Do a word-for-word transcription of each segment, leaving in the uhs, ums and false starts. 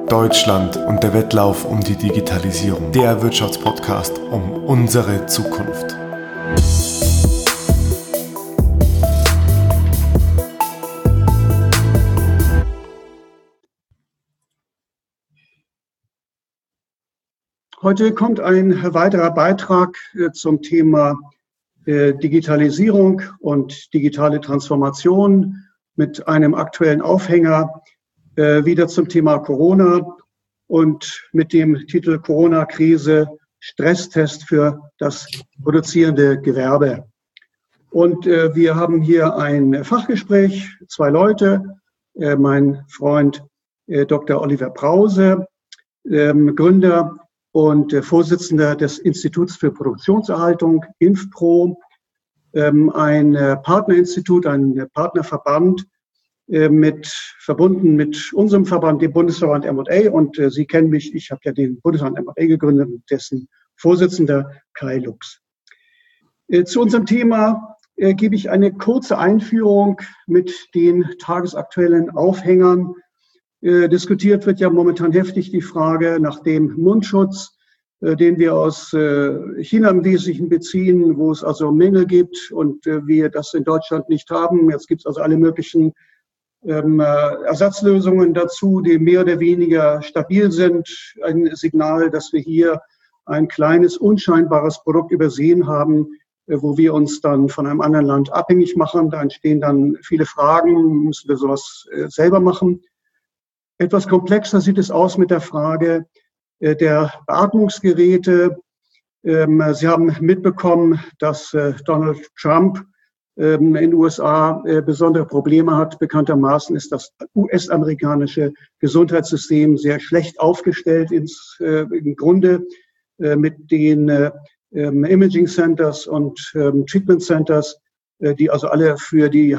Deutschland und der Wettlauf um die Digitalisierung. Der Wirtschaftspodcast um unsere Zukunft. Heute kommt ein weiterer Beitrag zum Thema Digitalisierung und digitale Transformation mit einem aktuellen Aufhänger wieder zum Thema Corona und mit dem Titel Corona-Krise, Stresstest für das produzierende Gewerbe. Und wir haben hier ein Fachgespräch, zwei Leute, mein Freund Doktor Oliver Brause, Gründer und Vorsitzender des Instituts für Produktionserhaltung, INFPRO, ein Partnerinstitut, ein Partnerverband, mit, verbunden mit unserem Verband, dem Bundesverband M und A. Und äh, Sie kennen mich, ich habe ja den Bundesverband M und A gegründet, dessen Vorsitzender Kai Lux. Äh, zu unserem Thema äh, gebe ich eine kurze Einführung mit den tagesaktuellen Aufhängern. Äh, diskutiert wird ja momentan heftig die Frage nach dem Mundschutz, äh, den wir aus äh, China im Wesentlichen beziehen, wo es also Mängel gibt und äh, wir das in Deutschland nicht haben. Jetzt gibt es also alle möglichen Ähm, äh, Ersatzlösungen dazu, die mehr oder weniger stabil sind. Ein Signal, dass wir hier ein kleines, unscheinbares Produkt übersehen haben, äh, wo wir uns dann von einem anderen Land abhängig machen. Da entstehen dann viele Fragen, müssen wir sowas äh, selber machen. Etwas komplexer sieht es aus mit der Frage äh, der Beatmungsgeräte. Ähm, Sie haben mitbekommen, dass äh, Donald Trump in den U S A äh, besondere Probleme hat. Bekanntermaßen ist das U S-amerikanische Gesundheitssystem sehr schlecht aufgestellt ins, äh, im Grunde äh, mit den äh, Imaging Centers und ähm, Treatment Centers, äh, die also alle für die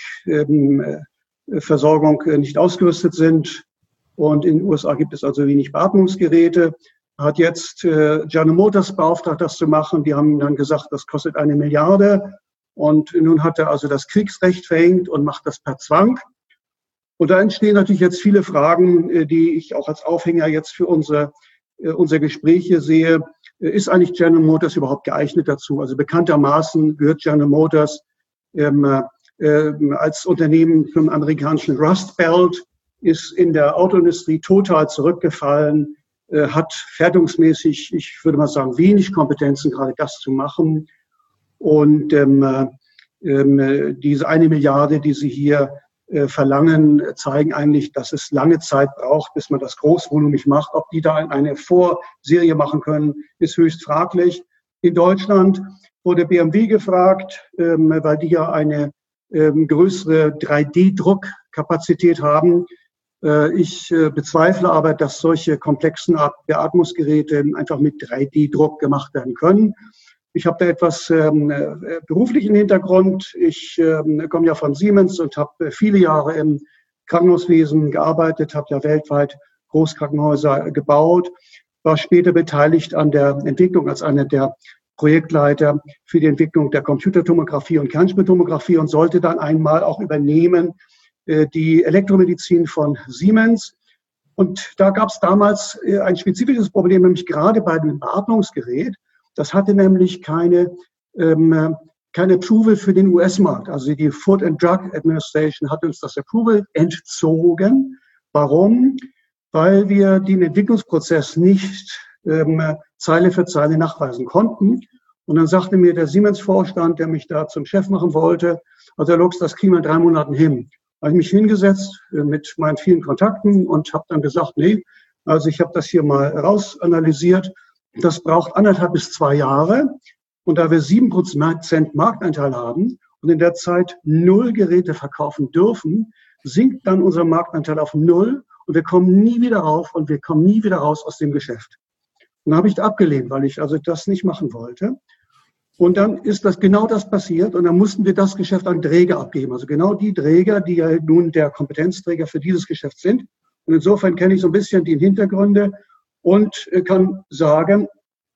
Hightech-Versorgung äh, nicht ausgerüstet sind. Und in den U S A gibt es also wenig Beatmungsgeräte. Hat jetzt äh, General Motors beauftragt, das zu machen. Die haben dann gesagt, das kostet eine Milliarde. Und nun hat er also das Kriegsrecht verhängt und macht das per Zwang. Und da entstehen natürlich jetzt viele Fragen, die ich auch als Aufhänger jetzt für unsere, unser Gespräch hier sehe. Ist eigentlich General Motors überhaupt geeignet dazu? Also bekanntermaßen gehört General Motors ähm, äh, als Unternehmen zum amerikanischen Rust Belt, ist in der Autoindustrie total zurückgefallen, äh, hat fertigungsmäßig, ich würde mal sagen, wenig Kompetenzen, gerade das zu machen. Und ähm, ähm, diese eine Milliarde, die Sie hier äh, verlangen, zeigen eigentlich, dass es lange Zeit braucht, bis man das großvolumig macht. Ob die da eine Vorserie machen können, ist höchst fraglich. In Deutschland wurde B M W gefragt, ähm, weil die ja eine ähm, größere drei D Druckkapazität haben. Äh, ich äh, bezweifle aber, dass solche komplexen Beatmungsgeräte einfach mit drei D Druck gemacht werden können. Ich habe da etwas ähm, beruflichen Hintergrund. Ich ähm, komme ja von Siemens und habe viele Jahre im Krankenhauswesen gearbeitet, habe ja weltweit Großkrankenhäuser gebaut, war später beteiligt an der Entwicklung als einer der Projektleiter für die Entwicklung der Computertomographie und Kernspintomographie und sollte dann einmal auch übernehmen äh, die Elektromedizin von Siemens. Und da gab es damals äh, ein spezifisches Problem, nämlich gerade bei dem Beatmungsgerät. Das hatte nämlich keine, ähm, keine Approval für den U S-Markt. Also die Food and Drug Administration hat uns das Approval entzogen. Warum? Weil wir den Entwicklungsprozess nicht ähm, Zeile für Zeile nachweisen konnten. Und dann sagte mir der Siemens-Vorstand, der mich da zum Chef machen wollte, also Herr Lux, das kriegen wir in drei Monaten hin. Da habe ich mich hingesetzt äh, mit meinen vielen Kontakten und habe dann gesagt, nee, also ich habe das hier mal rausanalysiert. Das braucht anderthalb bis zwei Jahre. Und da wir sieben Prozent Marktanteil haben und in der Zeit null Geräte verkaufen dürfen, sinkt dann unser Marktanteil auf null und wir kommen nie wieder rauf und wir kommen nie wieder raus aus dem Geschäft. Und dann habe ich das abgelehnt, weil ich also das nicht machen wollte. Und dann ist das genau das passiert und dann mussten wir das Geschäft an Träger abgeben. Also genau die Träger, die ja nun der Kompetenzträger für dieses Geschäft sind. Und insofern kenne ich so ein bisschen die Hintergründe. Und kann sagen,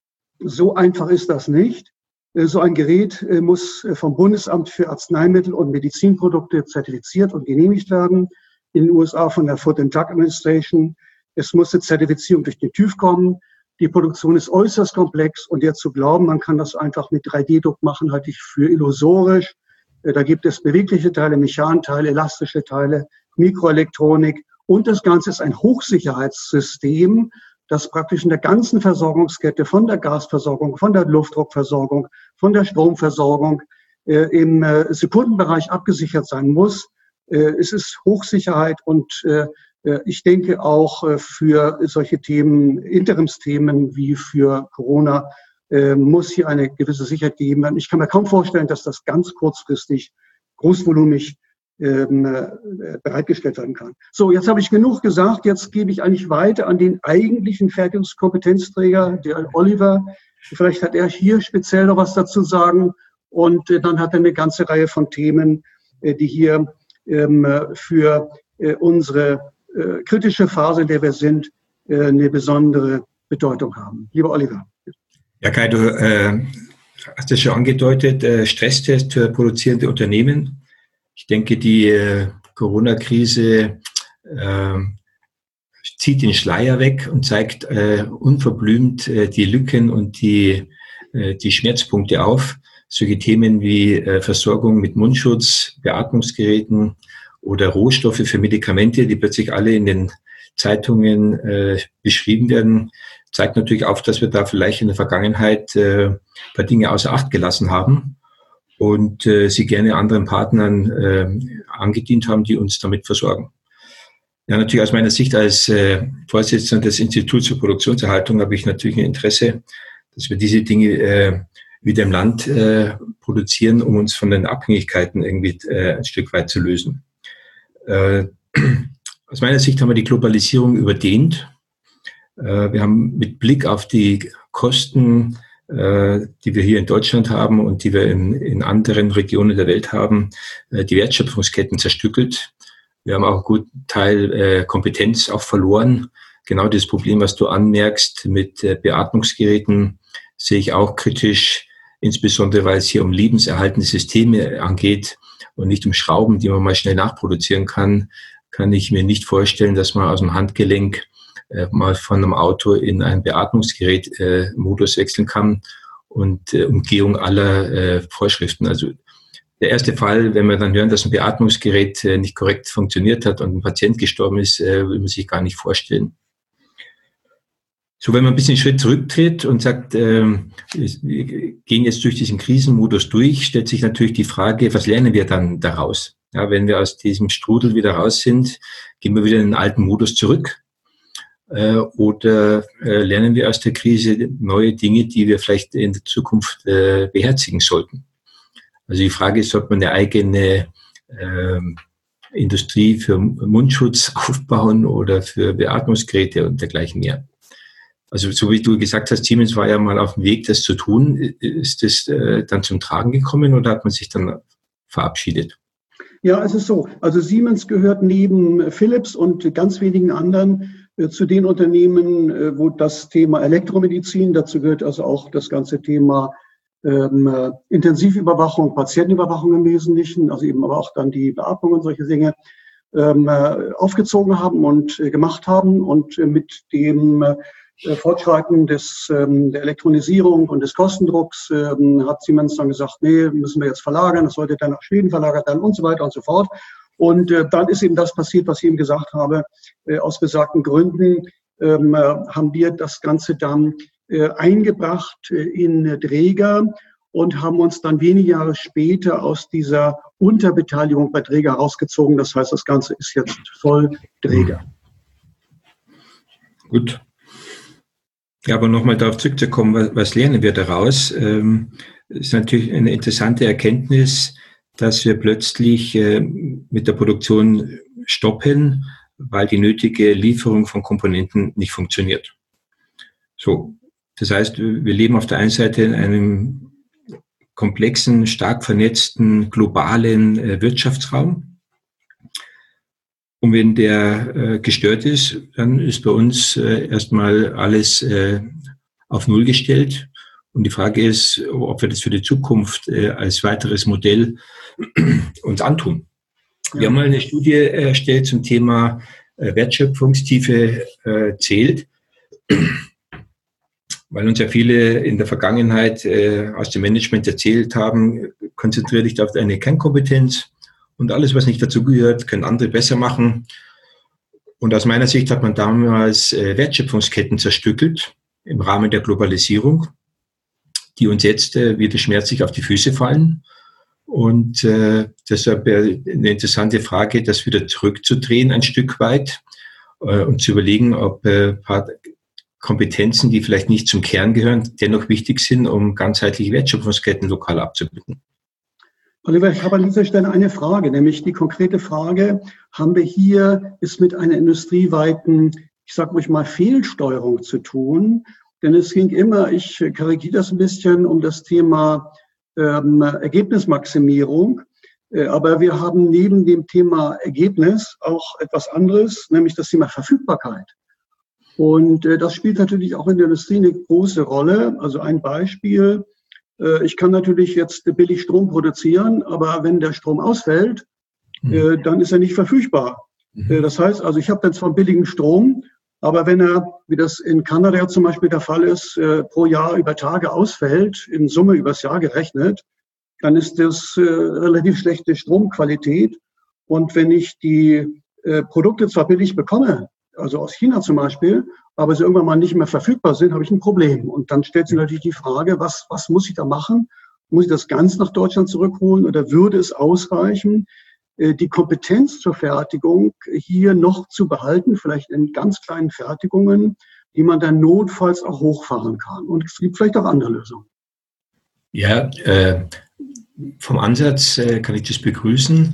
so einfach ist das nicht. So ein Gerät muss vom Bundesamt für Arzneimittel und Medizinprodukte zertifiziert und genehmigt werden. In den U S A von der Food and Drug Administration. Es muss eine Zertifizierung durch den TÜV kommen. Die Produktion ist äußerst komplex und jetzt zu glauben, man kann das einfach mit drei D Druck machen, halte ich für illusorisch. Da gibt es bewegliche Teile, Mechanteile, elastische Teile, Mikroelektronik und das Ganze ist ein Hochsicherheitssystem, das praktisch in der ganzen Versorgungskette von der Gasversorgung, von der Luftdruckversorgung, von der Stromversorgung äh, im äh, Sekundenbereich abgesichert sein muss. Äh, es ist Hochsicherheit und äh, ich denke auch äh, für solche Themen, Interimsthemen wie für Corona, äh, muss hier eine gewisse Sicherheit gegeben werden. Ich kann mir kaum vorstellen, dass das ganz kurzfristig, großvolumig ähm, äh, bereitgestellt werden kann. So, jetzt habe ich genug gesagt. Jetzt gebe ich eigentlich weiter an den eigentlichen Fertigungskompetenzträger, der Oliver. Vielleicht hat er hier speziell noch was dazu sagen. Und äh, dann hat er eine ganze Reihe von Themen, äh, die hier ähm, für äh, unsere äh, kritische Phase, in der wir sind, äh, eine besondere Bedeutung haben. Lieber Oliver. Ja, Kai, du äh, hast es schon angedeutet, äh, Stresstest für produzierende Unternehmen. Ich denke, die äh, Corona-Krise äh, zieht den Schleier weg und zeigt äh, unverblümt äh, die Lücken und die, äh, die Schmerzpunkte auf. Solche Themen wie äh, Versorgung mit Mundschutz, Beatmungsgeräten oder Rohstoffe für Medikamente, die plötzlich alle in den Zeitungen äh, beschrieben werden, zeigt natürlich auf, dass wir da vielleicht in der Vergangenheit äh, ein paar Dinge außer Acht gelassen haben und äh, sie gerne anderen Partnern äh, angedient haben, die uns damit versorgen. Ja, natürlich aus meiner Sicht als äh, Vorsitzender des Instituts für Produktionserhaltung habe ich natürlich ein Interesse, dass wir diese Dinge äh, wieder im Land äh, produzieren, um uns von den Abhängigkeiten irgendwie äh, ein Stück weit zu lösen. Äh, aus meiner Sicht haben wir die Globalisierung überdehnt. Äh, wir haben mit Blick auf die Kosten, äh, die wir hier in Deutschland haben und die wir in, in anderen Regionen der Welt haben, äh, die Wertschöpfungsketten zerstückelt. Wir haben auch einen guten Teil äh, Kompetenz auch verloren. Genau das Problem, was du anmerkst mit äh, Beatmungsgeräten, sehe ich auch kritisch, insbesondere weil es hier um lebenserhaltende Systeme angeht und nicht um Schrauben, die man mal schnell nachproduzieren kann, kann ich mir nicht vorstellen, dass man aus dem Handgelenk äh, mal von einem Auto in ein Beatmungsgerät äh, Modus wechseln kann und äh, Umgehung aller äh, Vorschriften. Also der erste Fall, wenn wir dann hören, dass ein Beatmungsgerät äh, nicht korrekt funktioniert hat und ein Patient gestorben ist, äh, will man sich gar nicht vorstellen. So, wenn man ein bisschen einen Schritt zurücktritt und sagt, ähm, wir gehen jetzt durch diesen Krisenmodus durch, stellt sich natürlich die Frage, was lernen wir dann daraus? Ja, wenn wir aus diesem Strudel wieder raus sind, gehen wir wieder in den alten Modus zurück äh, oder äh, lernen wir aus der Krise neue Dinge, die wir vielleicht in der Zukunft äh, beherzigen sollten? Also die Frage ist, ob man eine eigene äh, Industrie für Mundschutz aufbauen oder für Beatmungsgeräte und dergleichen mehr. Also so wie du gesagt hast, Siemens war ja mal auf dem Weg, das zu tun. Ist das äh, dann zum Tragen gekommen oder hat man sich dann verabschiedet? Ja, es ist so. Also Siemens gehört neben Philips und ganz wenigen anderen äh, zu den Unternehmen, äh, wo das Thema Elektromedizin, dazu gehört also auch das ganze Thema ähm, äh, Intensivüberwachung, Patientenüberwachung im Wesentlichen, also eben aber auch dann die Beatmung und solche Dinge, ähm, äh, aufgezogen haben und äh, gemacht haben und äh, mit dem äh, Fortschreiten des, ähm, der Elektronisierung und des Kostendrucks ähm, hat Siemens dann gesagt, nee, müssen wir jetzt verlagern, das sollte dann nach Schweden verlagert werden und so weiter und so fort. Und äh, dann ist eben das passiert, was ich eben gesagt habe. Äh, aus besagten Gründen ähm, äh, haben wir das Ganze dann äh, eingebracht äh, in Dräger und haben uns dann wenige Jahre später aus dieser Unterbeteiligung bei Dräger rausgezogen. Das heißt, das Ganze ist jetzt voll Dräger. Gut. Ja, aber nochmal darauf zurückzukommen, was, was lernen wir daraus? Ähm, ist natürlich eine interessante Erkenntnis, dass wir plötzlich äh, mit der Produktion stoppen, weil die nötige Lieferung von Komponenten nicht funktioniert. So, das heißt, wir leben auf der einen Seite in einem komplexen, stark vernetzten, globalen äh, Wirtschaftsraum. Und wenn der äh, gestört ist, dann ist bei uns äh, erstmal alles äh, auf Null gestellt. Und die Frage ist, ob wir das für die Zukunft äh, als weiteres Modell uns antun. Ja. Wir haben mal eine Studie erstellt zum Thema Wertschöpfungstiefe äh, zählt, weil uns ja viele in der Vergangenheit äh, aus dem Management erzählt haben, konzentriere dich auf deine Kernkompetenz und alles, was nicht dazugehört, können andere besser machen. Und aus meiner Sicht hat man damals äh, Wertschöpfungsketten zerstückelt im Rahmen der Globalisierung, die uns jetzt äh, wieder schmerzlich auf die Füße fallen. Und äh, deshalb äh, eine interessante Frage, das wieder zurückzudrehen ein Stück weit äh, und zu überlegen, ob äh, paar Kompetenzen, die vielleicht nicht zum Kern gehören, dennoch wichtig sind, um ganzheitliche Wertschöpfungsketten lokal abzubilden. Oliver, ich habe an dieser Stelle eine Frage, nämlich die konkrete Frage, haben wir hier es mit einer industrieweiten, ich sage ruhig mal, Fehlsteuerung zu tun? Denn es ging immer, ich karikiere das ein bisschen, um das Thema ähm, Ergebnismaximierung. Äh, aber wir haben neben dem Thema Ergebnis auch etwas anderes, nämlich das Thema Verfügbarkeit. Und äh, das spielt natürlich auch in der Industrie eine große Rolle. Also ein Beispiel, äh, ich kann natürlich jetzt billig Strom produzieren, aber wenn der Strom ausfällt, äh, dann ist er nicht verfügbar. Mhm. Äh, das heißt also, ich habe dann zwar billigen Strom, aber wenn er, wie das in Kanada zum Beispiel der Fall ist, äh, pro Jahr über Tage ausfällt, in Summe übers Jahr gerechnet, dann ist das äh, relativ schlechte Stromqualität. Und wenn ich die äh, Produkte zwar billig bekomme, also aus China zum Beispiel, aber sie irgendwann mal nicht mehr verfügbar sind, habe ich ein Problem. Und dann stellt sich natürlich die Frage, was, was muss ich da machen? Muss ich das ganz nach Deutschland zurückholen oder würde es ausreichen, die Kompetenz zur Fertigung hier noch zu behalten, vielleicht in ganz kleinen Fertigungen, die man dann notfalls auch hochfahren kann? Und es gibt vielleicht auch andere Lösungen. Ja, äh, vom Ansatz äh, kann ich das begrüßen.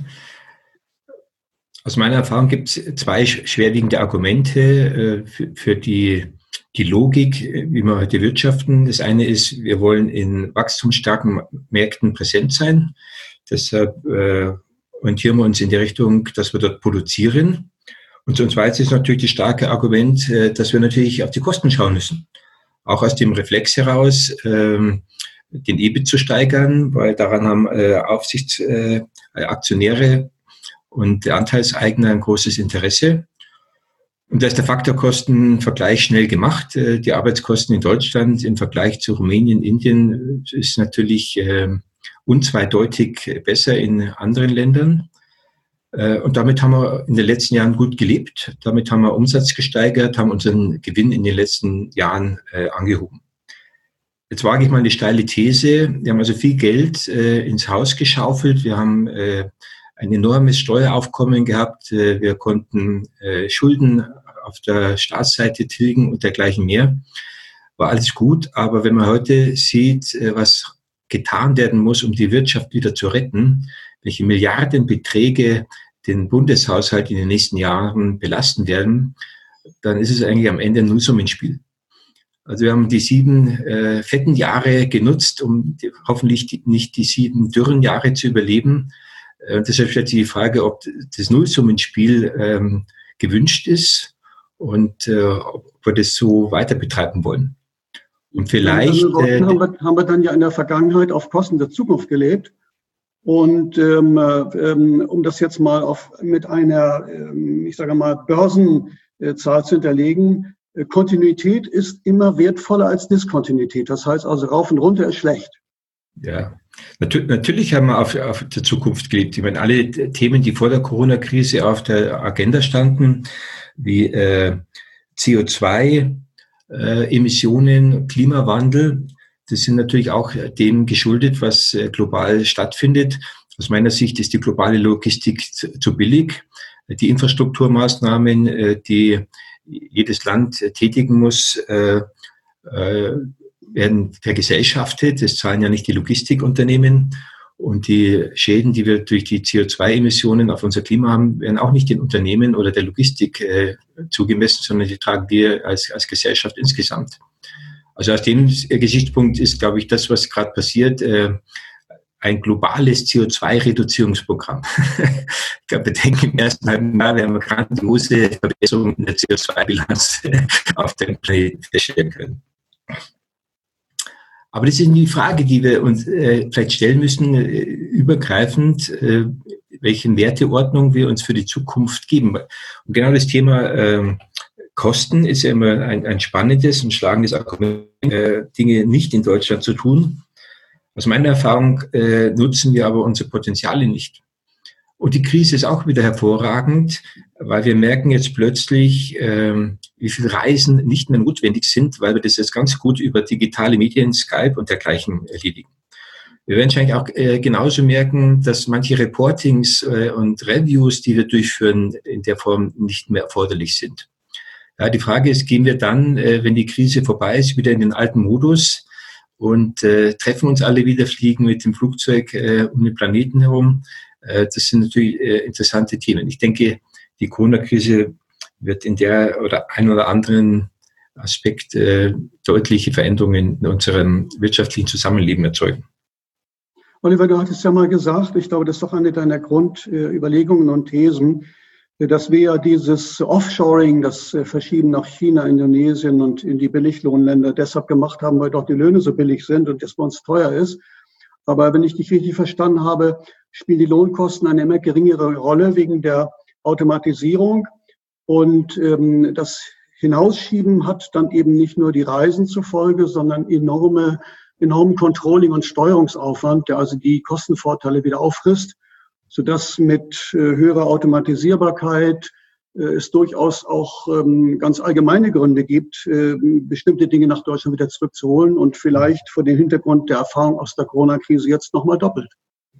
Aus meiner Erfahrung gibt es zwei schwerwiegende Argumente äh, für, für die, die Logik, wie wir heute wirtschaften. Das eine ist, wir wollen in wachstumsstarken Märkten präsent sein. Deshalb äh, orientieren wir uns in die Richtung, dass wir dort produzieren. Und zum Zweiten ist natürlich das starke Argument, äh, dass wir natürlich auf die Kosten schauen müssen. Auch aus dem Reflex heraus, äh, den E B I T zu steigern, weil daran haben äh, Aufsichtsaktionäre äh, Aktionäre und der Anteilseigner ein großes Interesse. Und da ist der Faktorkostenvergleich schnell gemacht. Die Arbeitskosten in Deutschland im Vergleich zu Rumänien, Indien ist natürlich äh, unzweideutig besser in anderen Ländern. Äh, und damit haben wir in den letzten Jahren gut gelebt. Damit haben wir Umsatz gesteigert, haben unseren Gewinn in den letzten Jahren äh, angehoben. Jetzt wage ich mal eine steile These. Wir haben also viel Geld äh, ins Haus geschaufelt. Wir haben äh, ein enormes Steueraufkommen gehabt. Wir konnten äh, Schulden auf der Staatsseite tilgen und dergleichen mehr. War alles gut. Aber wenn man heute sieht, äh, was getan werden muss, um die Wirtschaft wieder zu retten, welche Milliardenbeträge den Bundeshaushalt in den nächsten Jahren belasten werden, dann ist es eigentlich am Ende ein Nullsummenspiel. Also wir haben die sieben äh, fetten Jahre genutzt, um die, hoffentlich die, nicht die sieben dürren Jahre zu überleben. Und deshalb stellt sich die Frage, ob das Nullsummenspiel ähm, gewünscht ist und äh, ob wir das so weiter betreiben wollen. Und vielleicht äh, haben, wir, haben wir dann ja in der Vergangenheit auf Kosten der Zukunft gelebt. Und ähm, ähm, um das jetzt mal auf, mit einer, ähm, ich sage mal, Börsenzahl zu hinterlegen, äh, Kontinuität ist immer wertvoller als Diskontinuität. Das heißt also, rauf und runter ist schlecht. Ja. Natürlich haben wir auf, auf der Zukunft gelebt. Ich meine, alle Themen, die vor der Corona-Krise auf der Agenda standen, wie äh, C O zwei Emissionen, Klimawandel, das sind natürlich auch dem geschuldet, was äh, global stattfindet. Aus meiner Sicht ist die globale Logistik zu, zu billig. Die Infrastrukturmaßnahmen, äh, die jedes Land äh, tätigen muss, äh, äh, werden vergesellschaftet. Das zahlen ja nicht die Logistikunternehmen. Und die Schäden, die wir durch die C O zwei Emissionen auf unser Klima haben, werden auch nicht den Unternehmen oder der Logistik äh, zugemessen, sondern die tragen wir als, als Gesellschaft insgesamt. Also aus dem Gesichtspunkt ist, glaube ich, das, was gerade passiert, äh, ein globales C O zwei Reduzierungsprogramm. Ich glaube, wir denken im ersten halben Jahr werden wir grandiose Verbesserungen in der C O zwei Bilanz auf dem Planeten feststellen können. Aber das ist die Frage, die wir uns äh, vielleicht stellen müssen, äh, übergreifend, äh, welche Werteordnung wir uns für die Zukunft geben. Und genau das Thema äh, Kosten ist ja immer ein, ein spannendes und schlagendes Argument, äh, Dinge nicht in Deutschland zu tun. Aus meiner Erfahrung äh, nutzen wir aber unsere Potenziale nicht. Und die Krise ist auch wieder hervorragend, weil wir merken jetzt plötzlich, ähm, wie viele Reisen nicht mehr notwendig sind, weil wir das jetzt ganz gut über digitale Medien, Skype und dergleichen erledigen. Wir werden wahrscheinlich auch äh, genauso merken, dass manche Reportings äh, und Reviews, die wir durchführen, in der Form nicht mehr erforderlich sind. Ja, die Frage ist, gehen wir dann, äh, wenn die Krise vorbei ist, wieder in den alten Modus und äh, treffen uns alle wieder, fliegen mit dem Flugzeug äh, um den Planeten herum? Das sind natürlich interessante Themen. Ich denke, die Corona-Krise wird in der oder ein oder anderen Aspekt äh, deutliche Veränderungen in unserem wirtschaftlichen Zusammenleben erzeugen. Oliver, du hattest ja mal gesagt, ich glaube, das ist doch eine deiner Grundüberlegungen und Thesen, dass wir ja dieses Offshoring, das Verschieben nach China, Indonesien und in die Billiglohnländer deshalb gemacht haben, weil dort die Löhne so billig sind und das bei uns teuer ist. Aber wenn ich dich richtig verstanden habe, spielen die Lohnkosten eine immer geringere Rolle wegen der Automatisierung. Und ähm, das Hinausschieben hat dann eben nicht nur die Reisen zur Folge, sondern enorme, enormen Controlling- und Steuerungsaufwand, der also die Kostenvorteile wieder auffrisst, sodass mit äh, höherer Automatisierbarkeit äh, es durchaus auch ähm, ganz allgemeine Gründe gibt, äh, bestimmte Dinge nach Deutschland wieder zurückzuholen und vielleicht vor dem Hintergrund der Erfahrung aus der Corona-Krise jetzt nochmal doppelt.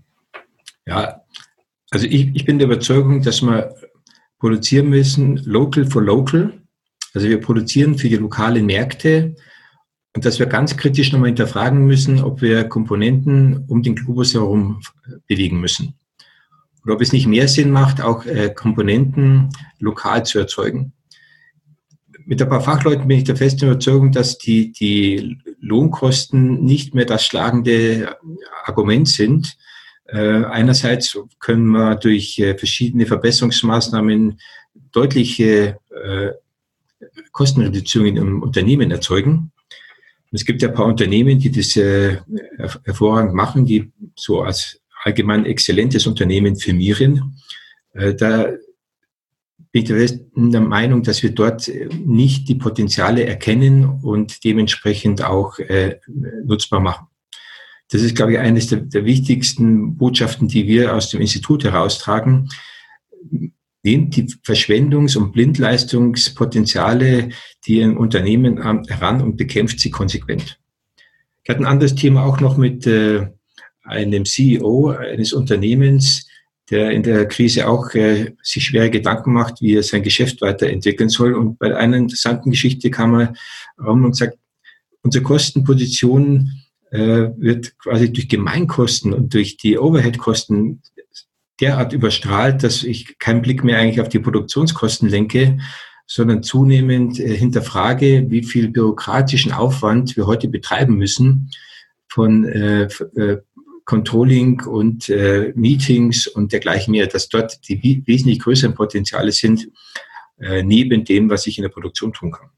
Ja, also ich, ich bin der Überzeugung, dass wir produzieren müssen, local for local. Also wir produzieren für die lokalen Märkte und dass wir ganz kritisch nochmal hinterfragen müssen, ob wir Komponenten um den Globus herum bewegen müssen. Oder ob es nicht mehr Sinn macht, auch äh, Komponenten lokal zu erzeugen. Mit ein paar Fachleuten bin ich der festen Überzeugung, dass die, die Lohnkosten nicht mehr das schlagende Argument sind. Äh, einerseits können wir durch äh, verschiedene Verbesserungsmaßnahmen deutliche äh, Kostenreduzierungen im Unternehmen erzeugen. Und es gibt ja ein paar Unternehmen, die das äh, hervorragend machen, die so als allgemein exzellentes Unternehmen firmieren. Äh, da bin ich der Meinung, dass wir dort nicht die Potenziale erkennen und dementsprechend auch äh, nutzbar machen. Das ist, glaube ich, eines der, der wichtigsten Botschaften, die wir aus dem Institut heraustragen. Nehmt die Verschwendungs- und Blindleistungspotenziale, die im Unternehmen heran und bekämpft sie konsequent. Ich hatte ein anderes Thema auch noch mit äh, einem C E O eines Unternehmens, der in der Krise auch äh, sich schwere Gedanken macht, wie er sein Geschäft weiterentwickeln soll. Und bei einer interessanten Geschichte kam er rum und sagt, unsere Kostenposition äh, wird quasi durch Gemeinkosten und durch die Overhead-Kosten derart überstrahlt, dass ich keinen Blick mehr eigentlich auf die Produktionskosten lenke, sondern zunehmend äh, hinterfrage, wie viel bürokratischen Aufwand wir heute betreiben müssen von äh, äh, Controlling und äh, Meetings und dergleichen mehr, dass dort die wesentlich größeren Potenziale sind, äh, neben dem, was ich in der Produktion tun kann.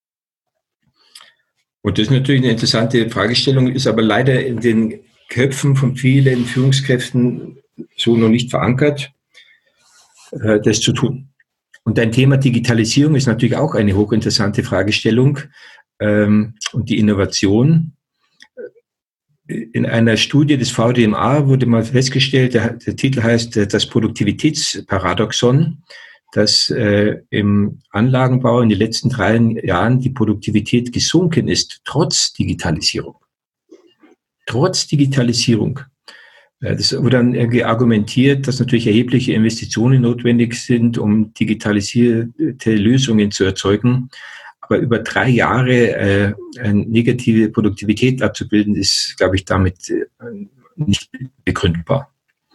Und das ist natürlich eine interessante Fragestellung, ist aber leider in den Köpfen von vielen Führungskräften so noch nicht verankert, äh, das zu tun. Und ein Thema Digitalisierung ist natürlich auch eine hochinteressante Fragestellung ähm, und die Innovation. In einer Studie des V D M A wurde mal festgestellt, der, der Titel heißt das Produktivitätsparadoxon, dass äh, im Anlagenbau in den letzten drei Jahren die Produktivität gesunken ist, trotz Digitalisierung. Trotz Digitalisierung. Äh, das wurde dann irgendwie argumentiert, dass natürlich erhebliche Investitionen notwendig sind, um digitalisierte Lösungen zu erzeugen. Aber über drei Jahre äh, eine negative Produktivität abzubilden, ist, glaube ich, damit äh, nicht begründbar.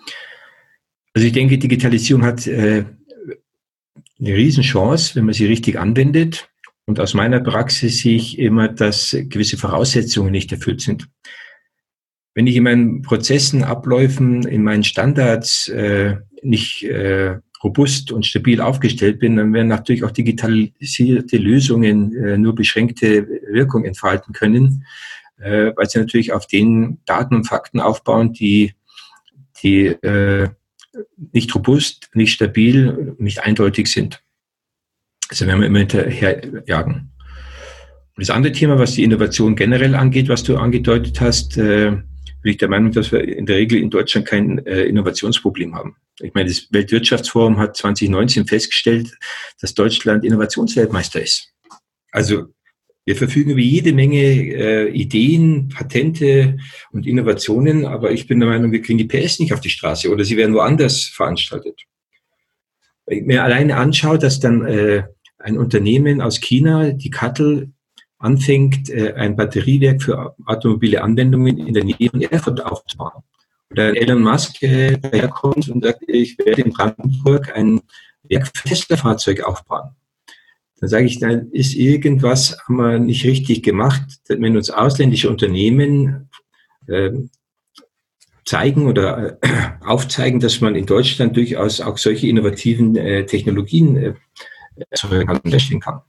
Also ich denke, Digitalisierung hat äh, eine Riesenchance, wenn man sie richtig anwendet. Und aus meiner Praxis sehe ich immer, dass gewisse Voraussetzungen nicht erfüllt sind. Wenn ich in meinen Prozessen, Abläufen, in meinen Standards äh, nicht äh, robust und stabil aufgestellt bin, dann werden natürlich auch digitalisierte Lösungen äh, nur beschränkte Wirkung entfalten können, äh, weil sie natürlich auf den Daten und Fakten aufbauen, die, die äh, nicht robust, nicht stabil, nicht eindeutig sind. Also werden wir immer hinterherjagen. Und das andere Thema, was die Innovation generell angeht, was du angedeutet hast, äh, bin ich der Meinung, dass wir in der Regel in Deutschland kein äh, Innovationsproblem haben. Ich meine, das Weltwirtschaftsforum hat zwanzig neunzehn festgestellt, dass Deutschland Innovationsweltmeister ist. Also wir verfügen über jede Menge äh, Ideen, Patente und Innovationen, aber ich bin der Meinung, wir kriegen die P S nicht auf die Straße oder sie werden woanders veranstaltet. Wenn ich mir alleine anschaue, dass dann äh, ein Unternehmen aus China, die Kattel, anfängt, ein Batteriewerk für automobile Anwendungen in der Nähe von Erfurt aufzubauen. Oder Elon Musk äh, daherkommt und sagt, ich werde in Brandenburg ein Werk für Tesla-Fahrzeuge aufbauen. Dann sage ich, dann ist irgendwas, haben wir nicht richtig gemacht, wenn uns ausländische Unternehmen äh, zeigen oder äh, aufzeigen, dass man in Deutschland durchaus auch solche innovativen äh, Technologien äh, erzeugen kann und herstellen kann.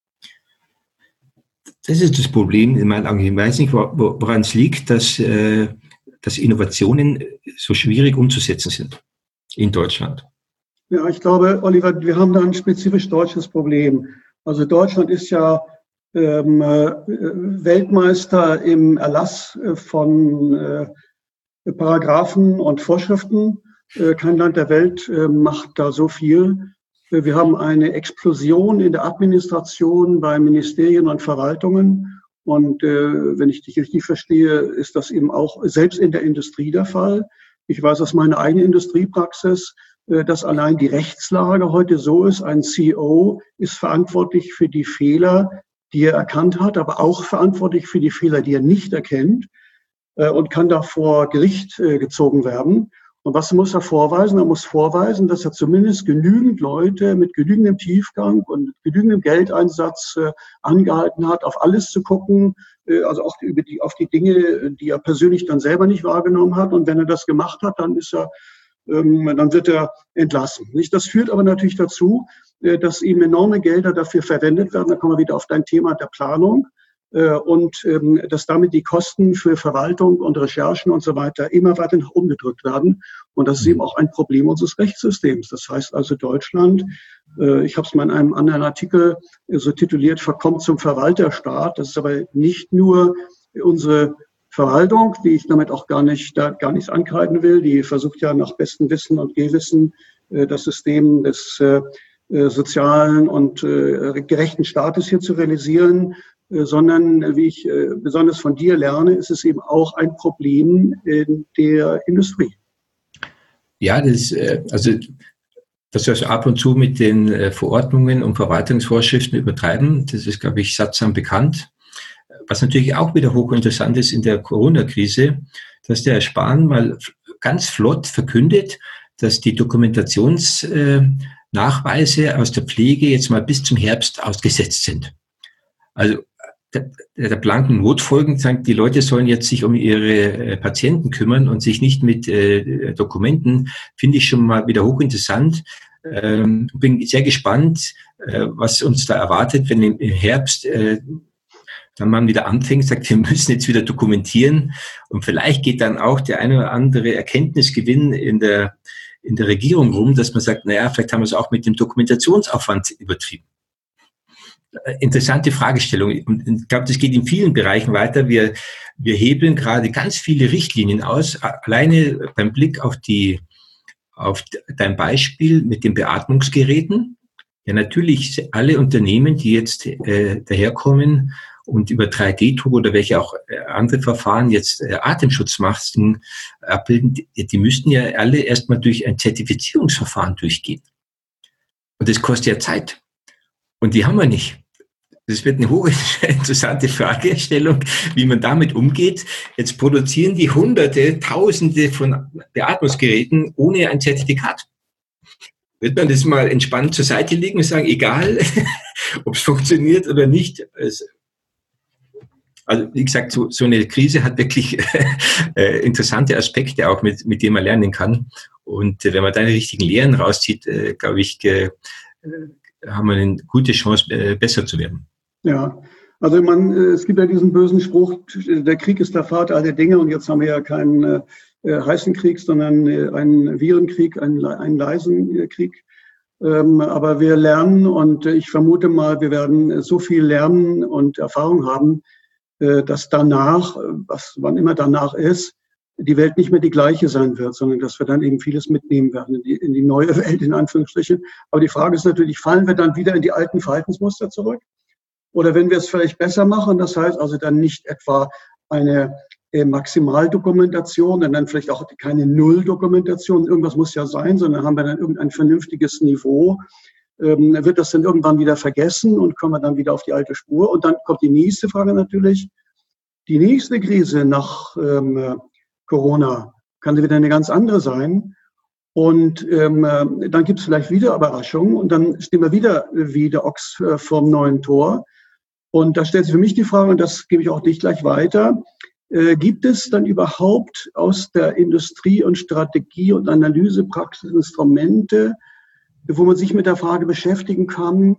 Das ist das Problem in meinen Augen. Ich weiß nicht, woran es liegt, dass, äh, dass Innovationen so schwierig umzusetzen sind in Deutschland. Ja, ich glaube, Oliver, wir haben da ein spezifisch deutsches Problem. Also Deutschland ist ja ähm, äh, Weltmeister im Erlass von äh, Paragraphen und Vorschriften. Äh, kein Land der Welt äh, macht da so viel. Wir haben eine Explosion in der Administration bei Ministerien und Verwaltungen. Und äh, wenn ich dich richtig verstehe, ist das eben auch selbst in der Industrie der Fall. Ich weiß aus meiner eigenen Industriepraxis, äh, dass allein die Rechtslage heute so ist, ein C E O ist verantwortlich für die Fehler, die er erkannt hat, aber auch verantwortlich für die Fehler, die er nicht erkennt äh, und kann da vor Gericht äh, gezogen werden. Und was muss er vorweisen? Er muss vorweisen, dass er zumindest genügend Leute mit genügendem Tiefgang und genügendem Geldeinsatz äh, angehalten hat, auf alles zu gucken, äh, also auch über die, auf die Dinge, die er persönlich dann selber nicht wahrgenommen hat. Und wenn er das gemacht hat, dann ist er, ähm, dann wird er entlassen. Nicht? Das führt aber natürlich dazu, äh, dass eben enorme Gelder dafür verwendet werden. Da kommen wir wieder auf dein Thema der Planung. Und ähm, dass damit die Kosten für Verwaltung und Recherchen und so weiter immer weiter nach oben gedrückt werden. Und das ist eben auch ein Problem unseres Rechtssystems. Das heißt also Deutschland, äh, ich habe es mal in einem anderen Artikel äh, so tituliert, verkommt zum Verwalterstaat. Das ist aber nicht nur unsere Verwaltung, die ich damit auch gar nicht, da gar nichts ankreiden will. Die versucht ja nach bestem Wissen und Gewissen äh, das System des äh, sozialen und äh, gerechten Staates hier zu realisieren. Sondern, wie ich äh, besonders von dir lerne, ist es eben auch ein Problem in der Industrie. Ja, das, äh, also, dass wir also ab und zu mit den äh, Verordnungen und Verwaltungsvorschriften übertreiben, das ist, glaube ich, sattsam bekannt. Was natürlich auch wieder hochinteressant ist in der Corona-Krise, dass der Herr Spahn mal ganz flott verkündet, dass die Dokumentationsnachweise äh, aus der Pflege jetzt mal bis zum Herbst ausgesetzt sind. Also der, der blanken Notfolgen sagt, die Leute sollen jetzt sich um ihre äh, Patienten kümmern und sich nicht mit äh, Dokumenten, finde ich schon mal wieder hochinteressant. Ähm, bin sehr gespannt, äh, was uns da erwartet, wenn im, im Herbst äh, dann man wieder anfängt, sagt, wir müssen jetzt wieder dokumentieren und vielleicht geht dann auch der eine oder andere Erkenntnisgewinn in der, in der Regierung rum, dass man sagt, naja, vielleicht haben wir es auch mit dem Dokumentationsaufwand übertrieben. Interessante Fragestellung. Und ich glaube, das geht in vielen Bereichen weiter. Wir, wir hebeln gerade ganz viele Richtlinien aus. Alleine beim Blick auf die, auf dein Beispiel mit den Beatmungsgeräten. Ja, natürlich alle Unternehmen, die jetzt äh, daherkommen und über drei D-Druck oder welche auch andere Verfahren jetzt äh, Atemschutzmasken abbilden, die, die müssten ja alle erstmal durch ein Zertifizierungsverfahren durchgehen. Und das kostet ja Zeit. Und die haben wir nicht. Das wird eine hochinteressante Fragestellung, wie man damit umgeht. Jetzt produzieren die Hunderte, Tausende von Beatmungsgeräten ohne ein Zertifikat. Wird man das mal entspannt zur Seite legen und sagen, egal, ob es funktioniert oder nicht. Also wie gesagt, so, so eine Krise hat wirklich äh, interessante Aspekte auch, mit, mit denen man lernen kann. Und äh, wenn man da die richtigen Lehren rauszieht, äh, glaube ich, äh, haben wir eine gute Chance, äh, besser zu werden. Ja, Also man, es gibt ja diesen bösen Spruch, der Krieg ist der Vater aller Dinge, und jetzt haben wir ja keinen äh, heißen Krieg, sondern äh, einen Virenkrieg, einen, einen leisen äh, Krieg. Ähm, aber wir lernen, und ich vermute mal, wir werden so viel lernen und Erfahrung haben, äh, dass danach, was wann immer danach ist, die Welt nicht mehr die gleiche sein wird, sondern dass wir dann eben vieles mitnehmen werden in die, in die neue Welt, in Anführungsstrichen. Aber die Frage ist natürlich, fallen wir dann wieder in die alten Verhaltensmuster zurück? Oder wenn wir es vielleicht besser machen, das heißt also dann nicht etwa eine äh, Maximaldokumentation und dann vielleicht auch keine Nulldokumentation, irgendwas muss ja sein, sondern haben wir dann irgendein vernünftiges Niveau, ähm, wird das dann irgendwann wieder vergessen und kommen wir dann wieder auf die alte Spur. Und dann kommt die nächste Frage natürlich. Die nächste Krise nach ähm, Corona kann wieder eine ganz andere sein. Und ähm, dann gibt es vielleicht wieder Überraschungen und dann stehen wir wieder wie der Ochs äh, vorm neuen Tor. Und da stellt sich für mich die Frage, und das gebe ich auch nicht gleich weiter, äh, gibt es dann überhaupt aus der Industrie- und Strategie- und Analysepraxis Instrumente, wo man sich mit der Frage beschäftigen kann,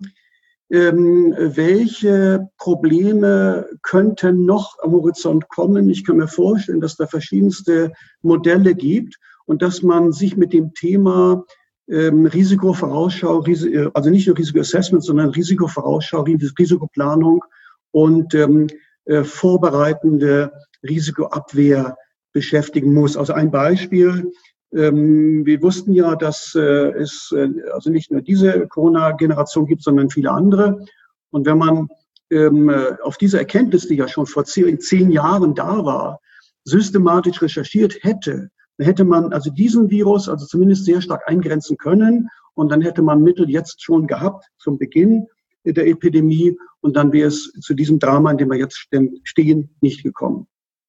ähm, welche Probleme könnten noch am Horizont kommen? Ich kann mir vorstellen, dass da verschiedenste Modelle gibt und dass man sich mit dem Thema Ähm, Risikovorausschau, Ris- also nicht nur Risikoassessment, sondern Risikovorausschau, Risikoplanung und ähm, äh, vorbereitende Risikoabwehr beschäftigen muss. Also ein Beispiel, ähm, wir wussten ja, dass äh, es äh, also nicht nur diese Corona-Generation gibt, sondern viele andere. Und wenn man ähm, auf diese Erkenntnis, die ja schon vor zehn, zehn Jahren da war, systematisch recherchiert hätte, dann hätte man also diesen Virus also zumindest sehr stark eingrenzen können und dann hätte man Mittel jetzt schon gehabt zum Beginn der Epidemie und dann wäre es zu diesem Drama, in dem wir jetzt stehen, nicht gekommen.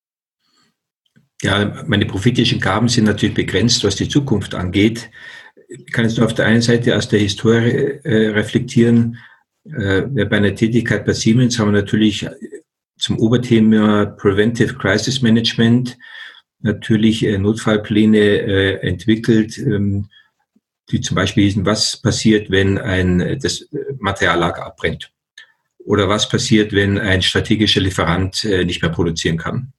Ja, meine prophetischen Gaben sind natürlich begrenzt, was die Zukunft angeht. Ich kann jetzt nur auf der einen Seite aus der Historie äh, reflektieren. Äh, bei einer Tätigkeit bei Siemens haben wir natürlich zum Oberthema Preventive Crisis Management natürlich äh, Notfallpläne äh, entwickelt, ähm, die zum Beispiel hießen, was passiert, wenn ein das Materiallager abbrennt? Oder was passiert, wenn ein strategischer Lieferant äh, nicht mehr produzieren kann?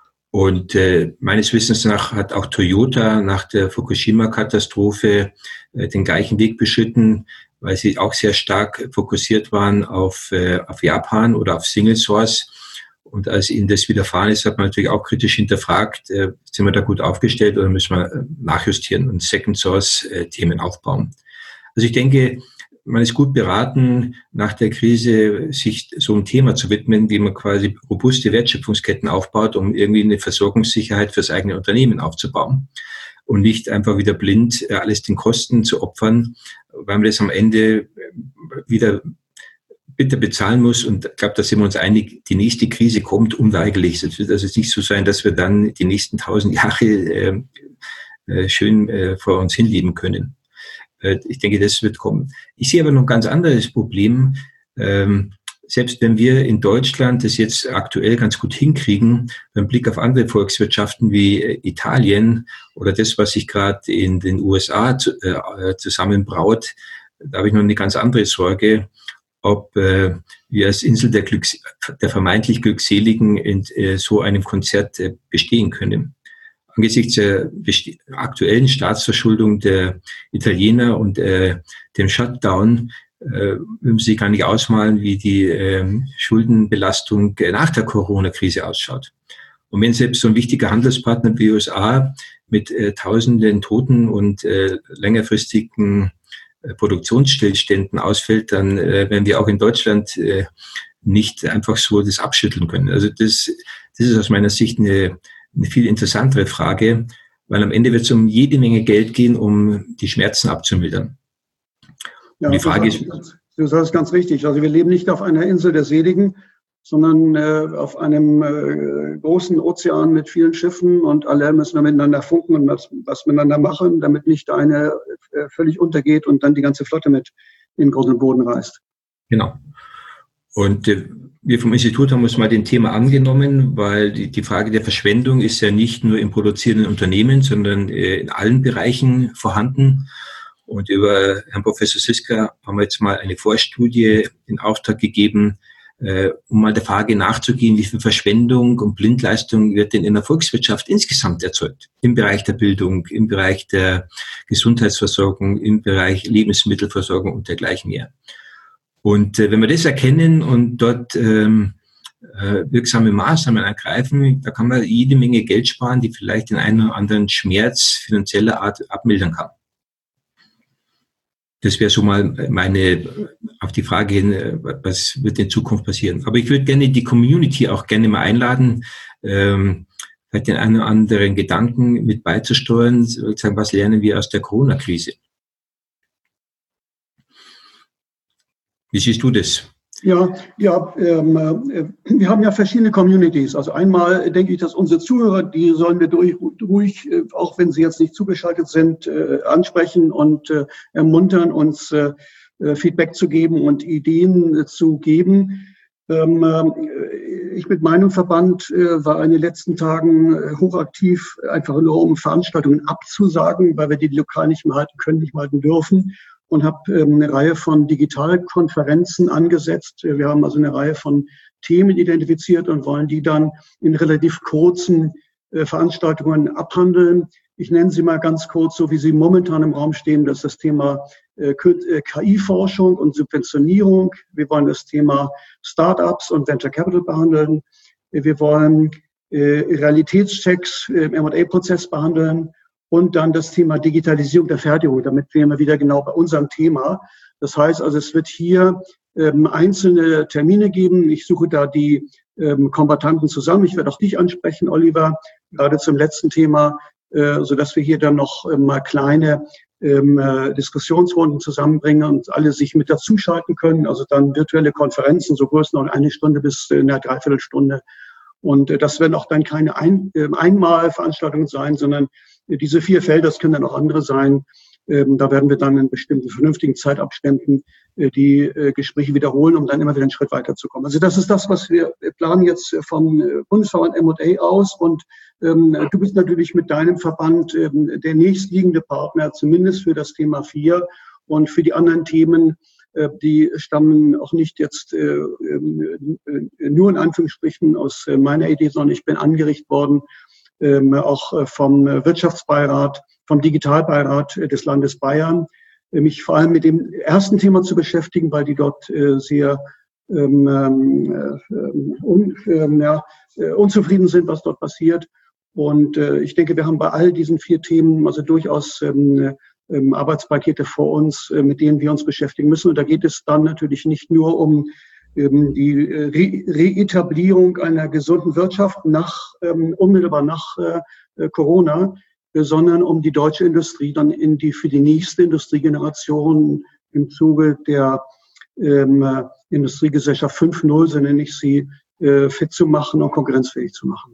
Und äh, meines Wissens nach hat auch Toyota nach der Fukushima-Katastrophe äh, den gleichen Weg beschritten, weil sie auch sehr stark fokussiert waren auf, äh, auf Japan oder auf Single Source. Und als ihnen das widerfahren ist, hat man natürlich auch kritisch hinterfragt, äh, sind wir da gut aufgestellt oder müssen wir äh, nachjustieren und Second Source äh, Themen aufbauen. Also ich denke, man ist gut beraten, nach der Krise sich so ein Thema zu widmen, wie man quasi robuste Wertschöpfungsketten aufbaut, um irgendwie eine Versorgungssicherheit fürs eigene Unternehmen aufzubauen. Und nicht einfach wieder blind alles den Kosten zu opfern, weil man das am Ende wieder bitter bezahlen muss. Und ich glaube, da sind wir uns einig, die nächste Krise kommt unweigerlich. Es wird also nicht so sein, dass wir dann die nächsten tausend Jahre äh, äh, schön äh, vor uns hinleben können. Ich denke, das wird kommen. Ich sehe aber noch ein ganz anderes Problem. Ähm, selbst wenn wir in Deutschland das jetzt aktuell ganz gut hinkriegen, beim Blick auf andere Volkswirtschaften wie Italien oder das, was sich gerade in den U S A zu, äh, zusammenbraut, da habe ich noch eine ganz andere Sorge, ob äh, wir als Insel der, Glücks-, der vermeintlich Glückseligen in äh, so einem Konzert äh, bestehen können. Angesichts der aktuellen Staatsverschuldung der Italiener und äh, dem Shutdown äh, würden Sie gar nicht ausmalen, wie die äh, Schuldenbelastung nach der Corona-Krise ausschaut. Und wenn selbst so ein wichtiger Handelspartner wie die U S A mit äh, tausenden Toten und äh, längerfristigen äh, Produktionsstillständen ausfällt, dann äh, werden wir auch in Deutschland äh, nicht einfach so das abschütteln können. Also das, das ist aus meiner Sicht eine eine viel interessantere Frage, weil am Ende wird es um jede Menge Geld gehen, um die Schmerzen abzumildern. Ja, und die Frage ist, du sagst ganz richtig. Also wir leben nicht auf einer Insel der Seligen, sondern äh, auf einem äh, großen Ozean mit vielen Schiffen und alle müssen wir miteinander funken und was, was miteinander machen, damit nicht eine äh, völlig untergeht und dann die ganze Flotte mit in Grund und Boden reißt. Genau. Und äh, wir vom Institut haben uns mal den Thema angenommen, weil die, die Frage der Verschwendung ist ja nicht nur im produzierenden Unternehmen, sondern äh, in allen Bereichen vorhanden. Und über Herrn Professor Siska haben wir jetzt mal eine Vorstudie in Auftrag gegeben, äh, um mal der Frage nachzugehen, wie viel Verschwendung und Blindleistung wird denn in der Volkswirtschaft insgesamt erzeugt? Im Bereich der Bildung, im Bereich der Gesundheitsversorgung, im Bereich Lebensmittelversorgung und dergleichen mehr. Und äh, wenn wir das erkennen und dort ähm, äh, wirksame Maßnahmen ergreifen, da kann man jede Menge Geld sparen, die vielleicht den einen oder anderen Schmerz finanzieller Art abmildern kann. Das wäre so mal meine, auf die Frage hin, was wird in Zukunft passieren. Aber ich würde gerne die Community auch gerne mal einladen, ähm, vielleicht den einen oder anderen Gedanken mit beizusteuern, sozusagen, was lernen wir aus der Corona-Krise? Wie siehst du das? Ja, ja, ähm, äh, wir haben ja verschiedene Communities. Also einmal denke ich, dass unsere Zuhörer, die sollen wir durch, ruhig, äh, auch wenn sie jetzt nicht zugeschaltet sind, äh, ansprechen und äh, ermuntern, uns äh, Feedback zu geben und Ideen äh, zu geben. Ähm, äh, ich mit meinem Verband äh, war in den letzten Tagen äh, hochaktiv, einfach nur um Veranstaltungen abzusagen, weil wir die lokal nicht mehr halten können, nicht mehr halten dürfen. Und habe ähm, eine Reihe von Digitalkonferenzen angesetzt. Wir haben also eine Reihe von Themen identifiziert und wollen die dann in relativ kurzen äh, Veranstaltungen abhandeln. Ich nenne sie mal ganz kurz, so wie sie momentan im Raum stehen. Das ist das Thema äh, K I-Forschung und Subventionierung. Wir wollen das Thema Startups und Venture Capital behandeln. Wir wollen äh, Realitätschecks im M und A-Prozess behandeln. Und dann das Thema Digitalisierung der Fertigung, damit wir immer wieder genau bei unserem Thema. Das heißt also, es wird hier ähm, einzelne Termine geben. Ich suche da die ähm, Kombattanten zusammen. Ich werde auch dich ansprechen, Oliver, gerade zum letzten Thema, äh, sodass wir hier dann noch äh, mal kleine ähm, äh, Diskussionsrunden zusammenbringen und alle sich mit dazuschalten können. Also dann virtuelle Konferenzen, so größtenteils eine Stunde bis äh, eine Dreiviertelstunde. Und äh, das werden auch dann keine Ein- äh, Einmalveranstaltungen sein, sondern diese vier Felder, das können dann auch andere sein. Ähm, da werden wir dann in bestimmten vernünftigen Zeitabständen äh, die äh, Gespräche wiederholen, um dann immer wieder einen Schritt weiterzukommen. Also das ist das, was wir planen jetzt vom äh, Bundesverband M und A aus. Und ähm, du bist natürlich mit deinem Verband ähm, der nächstliegende Partner, zumindest für das Thema vier. Und für die anderen Themen, äh, die stammen auch nicht jetzt äh, äh, nur in Anführungsstrichen aus äh, meiner Idee, sondern ich bin angeregt worden, Ähm, auch vom Wirtschaftsbeirat, vom Digitalbeirat des Landes Bayern, äh, mich vor allem mit dem ersten Thema zu beschäftigen, weil die dort äh, sehr ähm, äh, un, äh, ja, unzufrieden sind, was dort passiert. Und äh, ich denke, wir haben bei all diesen vier Themen also durchaus ähm, ähm, Arbeitspakete vor uns, äh, mit denen wir uns beschäftigen müssen. Und da geht es dann natürlich nicht nur um die Re- Reetablierung einer gesunden Wirtschaft nach, ähm, unmittelbar nach äh, Corona, äh, sondern um die deutsche Industrie dann in die, für die nächste Industriegeneration im Zuge der ähm, äh, Industriegesellschaft fünf Punkt null, so nenne ich sie, äh, fit zu machen und konkurrenzfähig zu machen.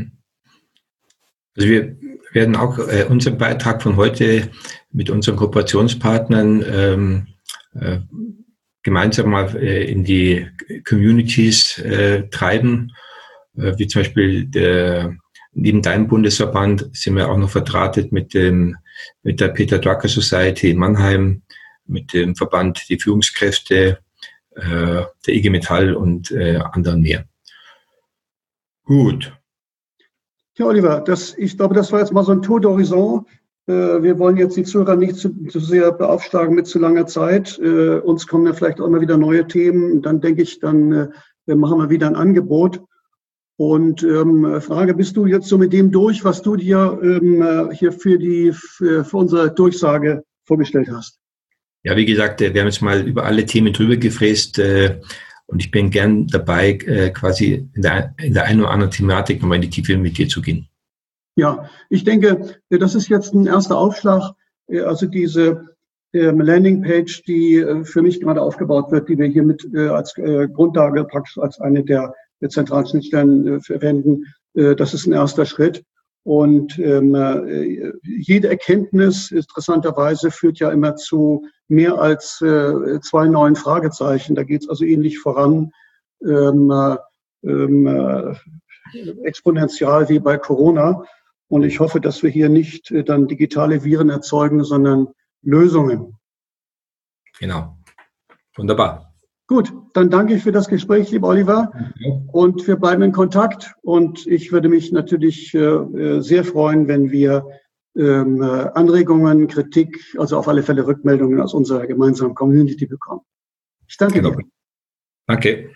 Also wir werden auch äh, unseren Beitrag von heute mit unseren Kooperationspartnern ähm, äh, gemeinsam mal äh, in die Communities äh, treiben, äh, wie zum Beispiel der, neben deinem Bundesverband sind wir auch noch verdrahtet mit dem mit der Peter Drucker Society in Mannheim, mit dem Verband die Führungskräfte, äh, der I G Metall und äh, anderen mehr. Gut. Ja, Oliver, das, ich glaube, das war jetzt mal so ein Tour d'Horizon. Wir wollen jetzt die Zuhörer nicht zu, zu sehr beaufschlagen mit zu langer Zeit. Äh, uns kommen ja vielleicht auch immer wieder neue Themen. Dann denke ich, dann äh, machen wir wieder ein Angebot. Und ähm, Frage, bist du jetzt so mit dem durch, was du dir ähm, hier für die für, für unsere Durchsage vorgestellt hast? Ja, wie gesagt, wir haben jetzt mal über alle Themen drüber gefräst äh, und ich bin gern dabei, äh, quasi in der, in der einen oder anderen Thematik nochmal in die Tiefe mit dir zu gehen. Ja, ich denke, das ist jetzt ein erster Aufschlag. Also diese ähm, Landingpage, die äh, für mich gerade aufgebaut wird, die wir hier mit äh, als äh, Grundlage praktisch als eine der, der zentralen Schnittstellen äh, verwenden, äh, das ist ein erster Schritt. Und ähm, äh, jede Erkenntnis interessanterweise führt ja immer zu mehr als äh, zwei neuen Fragezeichen. Da geht es also ähnlich voran. Ähm, ähm, äh, exponentiell wie bei Corona. Und ich hoffe, dass wir hier nicht äh, dann digitale Viren erzeugen, sondern Lösungen. Genau. Wunderbar. Gut, dann danke ich für das Gespräch, lieber Oliver. Ja. Und wir bleiben in Kontakt. Und ich würde mich natürlich äh, sehr freuen, wenn wir ähm, Anregungen, Kritik, also auf alle Fälle Rückmeldungen aus unserer gemeinsamen Community bekommen. Ich danke Genau. dir. Danke.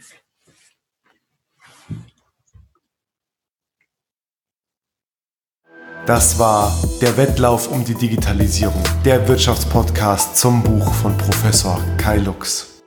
Das war der Wettlauf um die Digitalisierung, der Wirtschaftspodcast zum Buch von Professor Kai Lux.